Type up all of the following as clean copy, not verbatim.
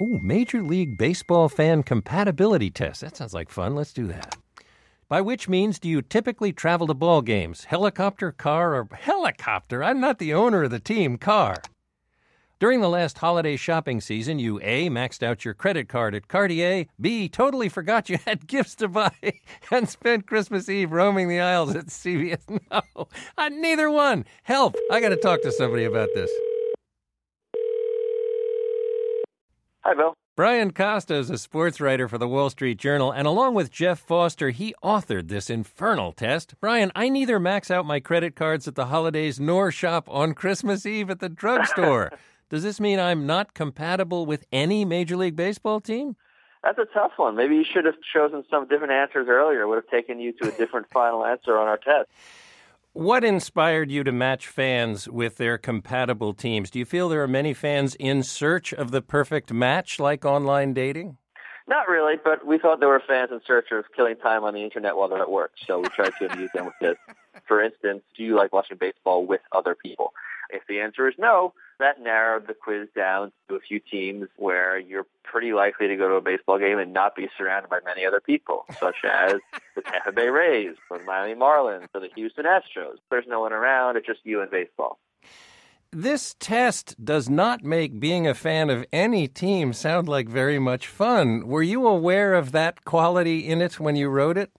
Ooh, Major League Baseball fan compatibility test. That sounds like fun. Let's do that. By which means do you typically travel to ball games? Helicopter, car, or helicopter? I'm not the owner of the team. Car. During the last holiday shopping season, you A, maxed out your credit card at Cartier, B, totally forgot you had gifts to buy, and spent Christmas Eve roaming the aisles at CVS. No, neither one. Help. I got to talk to somebody about this. Hi, Bill. Brian Costa is a sports writer for the Wall Street Journal, and along with Jeff Foster, he authored this infernal test. Brian, I neither max out my credit cards at the holidays nor shop on Christmas Eve at the drugstore. Does this mean I'm not compatible with any Major League Baseball team? That's a tough one. Maybe you should have chosen some different answers earlier. It would have taken you to a different final answer on our test. What inspired you to match fans with their compatible teams? Do you feel there are many fans in search of the perfect match, like online dating? Not really, but we thought there were fans in search of killing time on the internet while they're at work, so we tried to amuse them with this. For instance, do you like watching baseball with other people? If the answer is no, that narrowed the quiz down to a few teams where you're pretty likely to go to a baseball game and not be surrounded by many other people, such as the Tampa Bay Rays, or the Miami Marlins, or the Houston Astros. There's no one around, it's just you and baseball. This test does not make being a fan of any team sound like very much fun. Were you aware of that quality in it when you wrote it?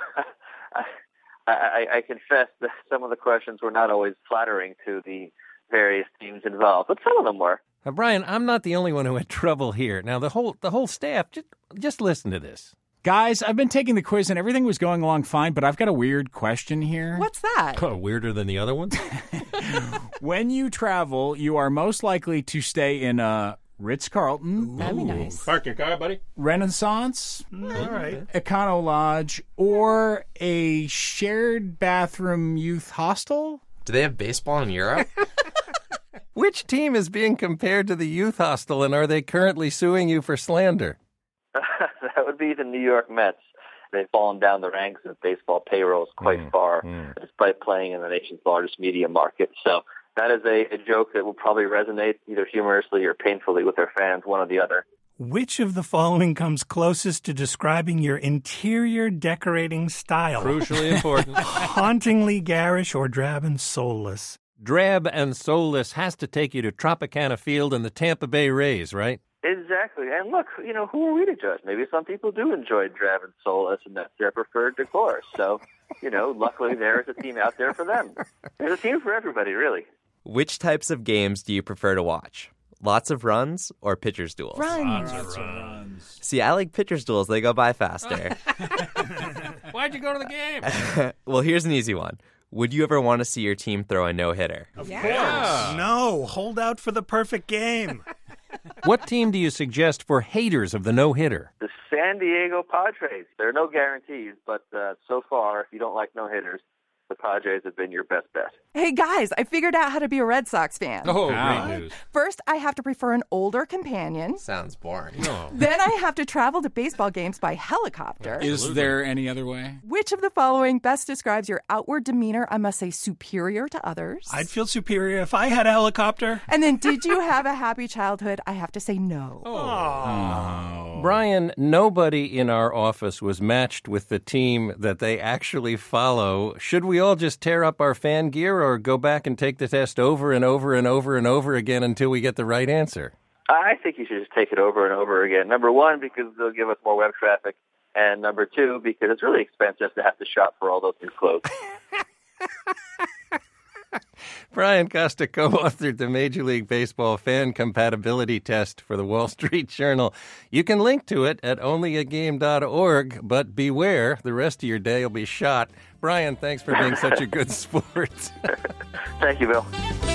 I confess that some of the questions were not always flattering to the various teams involved, but some of them were. Brian, I'm not the only one who had trouble here. Now, the whole staff, just listen to this. Guys, I've been taking the quiz and everything was going along fine, but I've got a weird question here. What's that? Oh, weirder than the other ones? When you travel, you are most likely to stay in a Ritz-Carlton. That'd be nice. Park your car, buddy. Renaissance. All right. Econo Lodge. Or a shared bathroom youth hostel. Do they have baseball in Europe? Which team is being compared to the youth hostel, and are they currently suing you for slander? That would be the New York Mets. They've fallen down the ranks of baseball payrolls quite far, despite playing in the nation's largest media market. So that is a joke that will probably resonate either humorously or painfully with their fans, one or the other. Which of the following comes closest to describing your interior decorating style? Crucially important. Hauntingly garish or drab and soulless? Drab and soulless has to take you to Tropicana Field and the Tampa Bay Rays, right? Exactly. And look, who are we to judge? Maybe some people do enjoy drab and soulless, and that's their preferred decor. So, luckily there is a team out there for them. There's a team for everybody, really. Which types of games do you prefer to watch? Lots of runs or pitcher's duels? Runs. Lots of runs. See, I like pitcher's duels. They go by faster. Why'd you go to the game? Well, here's an easy one. Would you ever want to see your team throw a no-hitter? Of course. No, hold out for the perfect game. What team do you suggest for haters of the no-hitter? The San Diego Padres. There are no guarantees, but so far, if you don't like no-hitters, the Padres have been your best bet. Hey, guys, I figured out how to be a Red Sox fan. Oh, great news. First, I have to prefer an older companion. Sounds boring. No. Then I have to travel to baseball games by helicopter. Is there any other way? Which of the following best describes your outward demeanor, I must say, superior to others? I'd feel superior if I had a helicopter. And then, did you have a happy childhood? I have to say no. Oh. Brian, nobody in our office was matched with the team that they actually follow. Should we all just tear up our fan gear or go back and take the test over and over and over and over again until we get the right answer? I think you should just take it over and over again. Number one, because they'll give us more web traffic. And number two, because it's really expensive to have to shop for all those new clothes. Brian Costa co-authored the Major League Baseball fan compatibility test for the Wall Street Journal. You can link to it at onlyagame.org, but beware, the rest of your day will be shot. Brian, thanks for being such a good sport. Thank you, Bill.